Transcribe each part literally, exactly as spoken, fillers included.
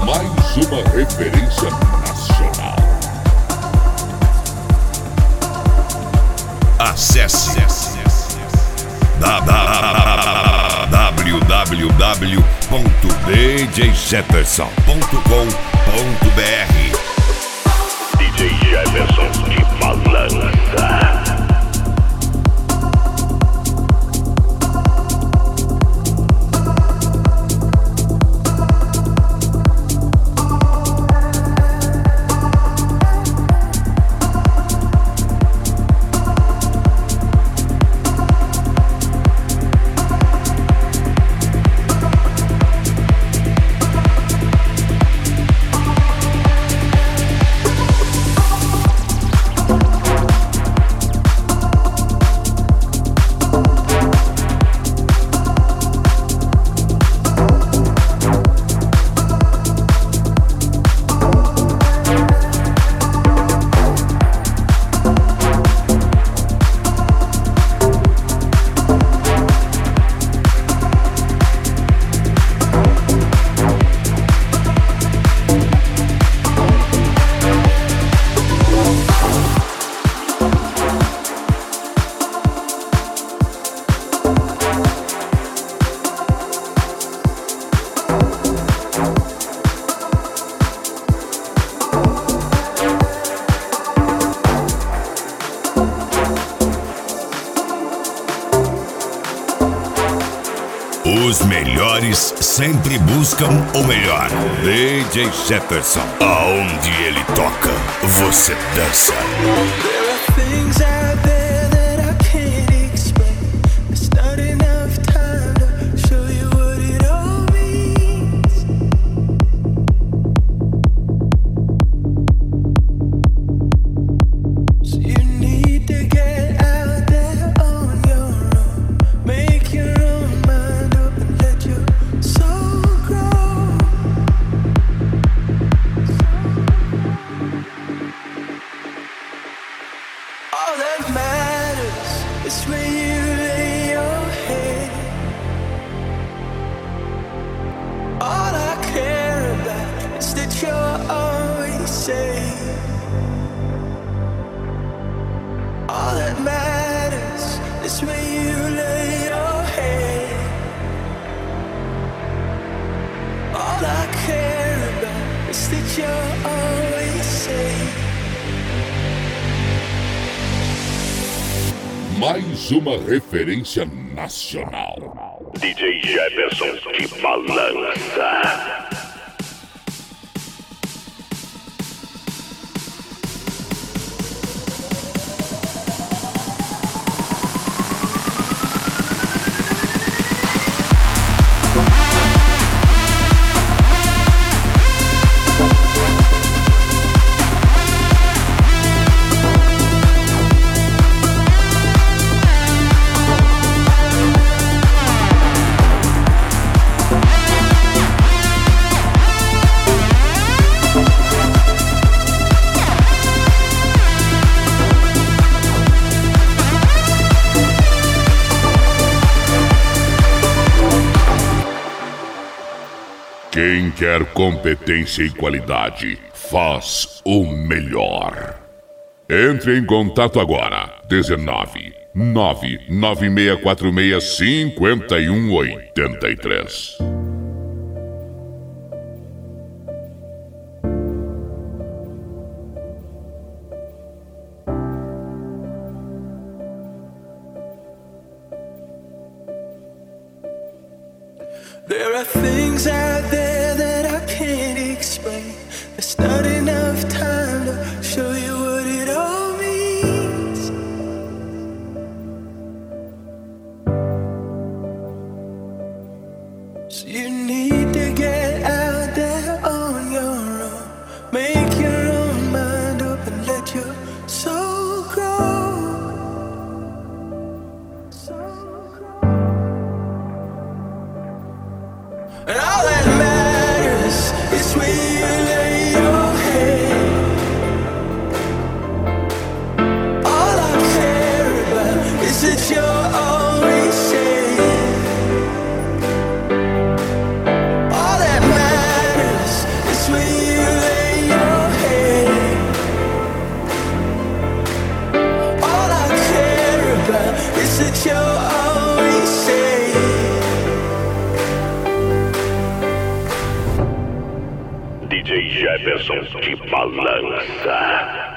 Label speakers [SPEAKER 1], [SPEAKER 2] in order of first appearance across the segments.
[SPEAKER 1] Mais uma referência nacional.
[SPEAKER 2] Acesse w w w ponto d j jefferson ponto com ponto b r.
[SPEAKER 3] D J Jefferson de Balança.
[SPEAKER 2] Os melhores sempre buscam o melhor. D J Jefferson, aonde ele toca, você dança.
[SPEAKER 4] There are things out there that I can't explain. There's not enough time to show you what it all means. So you need to get out there on your own. Make your own mind up and let your soul grow. All that matters is where you lay your head. All I care about is that you're always safe. All that matters is where you lay your head. All I care about is that you're always safe.
[SPEAKER 1] Mais uma referência nacional.
[SPEAKER 3] D J Jefferson de Balança.
[SPEAKER 1] Quem quer competência e qualidade, faz o melhor. Entre em contato agora. dezenove, nove nove seis quatro seis, cinco um oito três.
[SPEAKER 4] There are things out there that I can't explain. There's not enough time to show you what it all means. So you need to get out there on your own. Make your own mind up and let your soul grow. Soul grow. And all that matters
[SPEAKER 3] D J Jefferson te balança.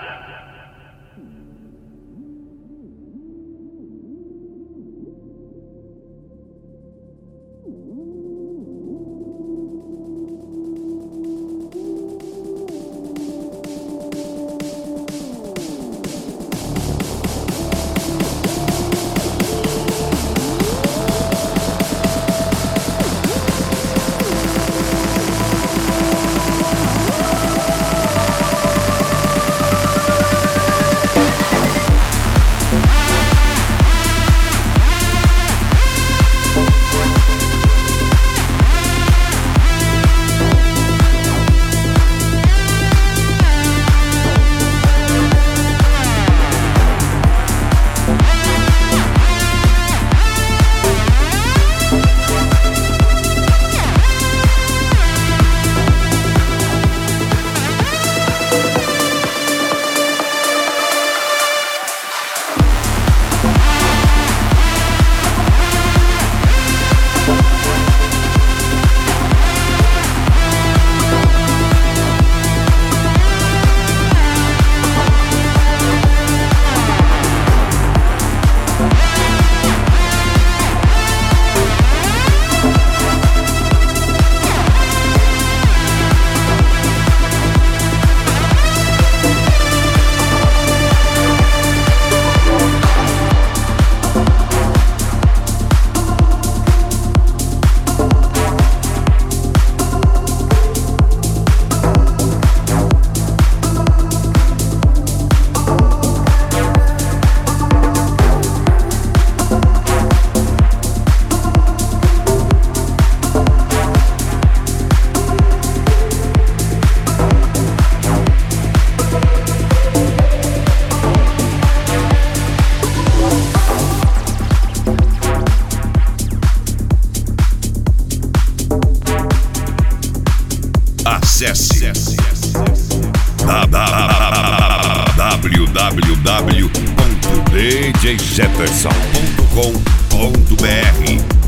[SPEAKER 2] Acesse w w w ponto d j jefferson ponto com ponto b r.